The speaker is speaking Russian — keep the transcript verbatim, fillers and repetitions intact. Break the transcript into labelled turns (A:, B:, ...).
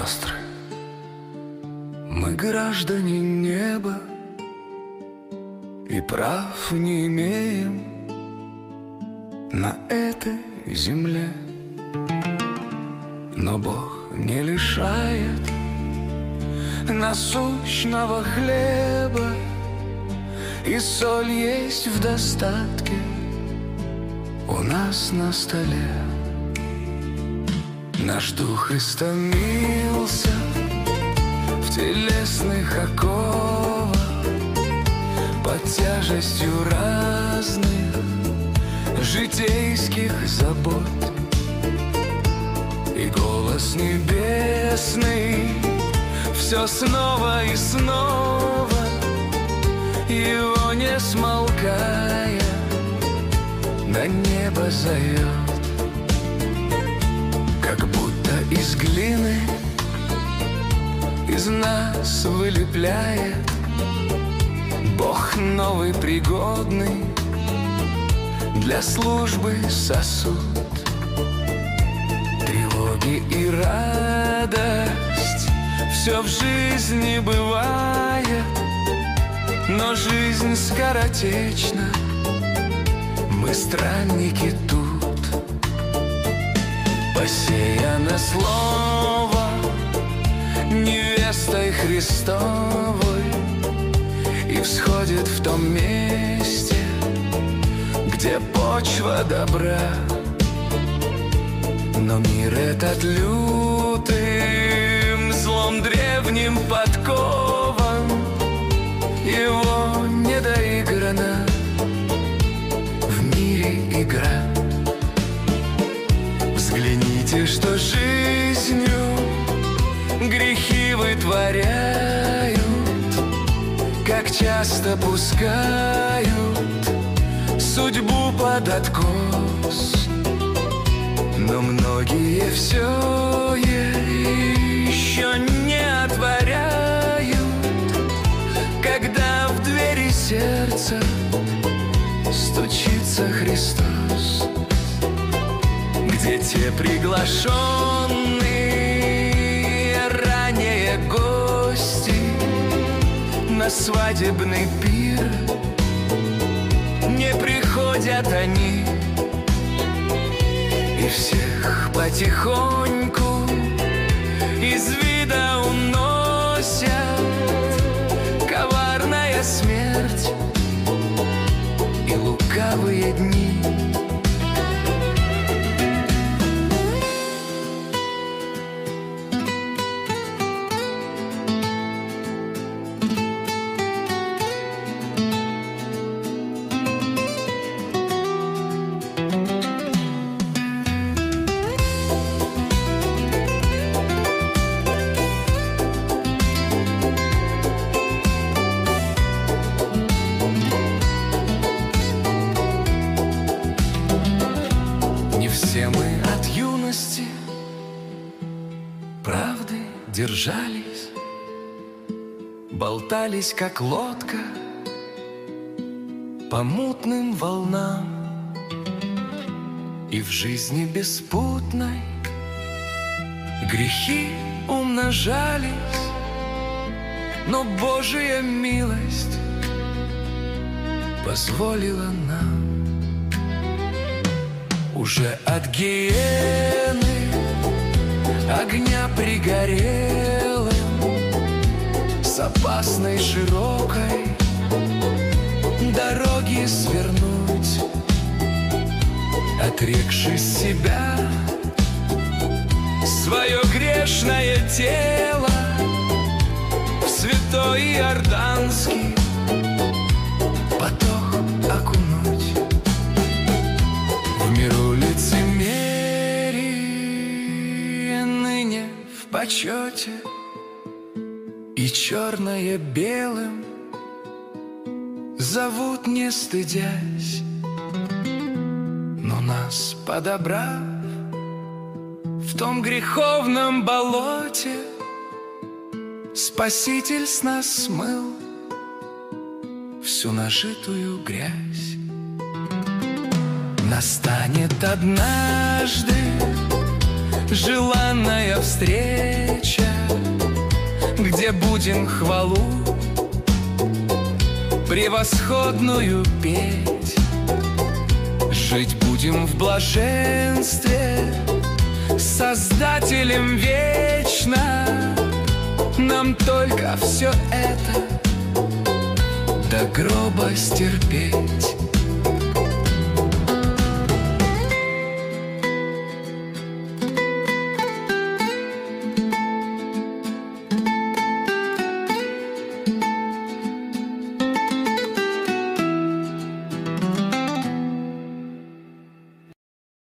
A: сестры, мы граждане неба и прав не имеем на этой земле. Но Бог не лишает насущного хлеба, и соль есть в достатке у нас на столе. Наш дух истомился в телесных оковах под тяжестью разных житейских забот. И голос небесный все снова и снова, его не смолкая, до неба зовет. Как будто из глины из нас вылепляет Бог новый, пригодный для службы сосуд. Тревоги и радость все в жизни бывает, но жизнь скоротечна, мы странники тут. Посеяно слово невестой Христовой и всходит в том месте, где почва добра. Но мир этот лютым злом древним подкован, его не доиграно, в мире игра. Взгляните, что жизнью грехи вытворяют, как часто пускают судьбу под откос. Но многие все еще не отворяют, когда в двери сердца стучится Христос. Где те приглашенные ранее гости на свадебный пир, не приходят они, и всех потихоньку из вида уносят коварная смерть и лукавые дни. Все мы от юности правды держались, болтались, как лодка по мутным волнам, и в жизни беспутной грехи умножались, но Божья милость позволила нам уже от гиены огня пригорелым с опасной широкой дороги свернуть, отрекшись себя, свое грешное тело в святой Иорданский поток окунуть. В миру лицемерие ныне в почете, и черное белым зовут, не стыдясь. Но нас подобрав в том греховном болоте, Спаситель с нас смыл всю нажитую грязь. Настанет однажды желанная встреча где будем хвалу превосходную петь. Жить будем в блаженстве с Создателем вечно. Нам только все это до гроба стерпеть.